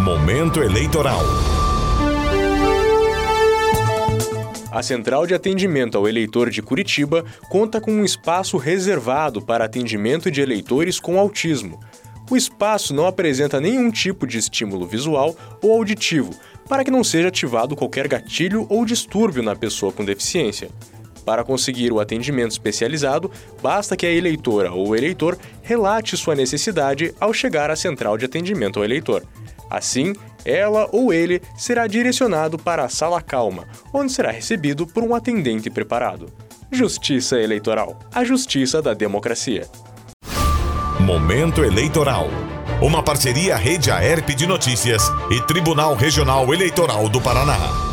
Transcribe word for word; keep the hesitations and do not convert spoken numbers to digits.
Momento eleitoral. A Central de Atendimento ao Eleitor de Curitiba conta com um espaço reservado para atendimento de eleitores com autismo. O espaço não apresenta nenhum tipo de estímulo visual ou auditivo, para que não seja ativado qualquer gatilho ou distúrbio na pessoa com deficiência. Para conseguir o atendimento especializado, basta que a eleitora ou o eleitor relate sua necessidade ao chegar à Central de Atendimento ao Eleitor. Assim, ela ou ele será direcionado para a Sala Calma, onde será recebido por um atendente preparado. Justiça Eleitoral, a justiça da democracia. Momento eleitoral. Uma parceria Rede Aerp de Notícias e Tribunal Regional Eleitoral do Paraná.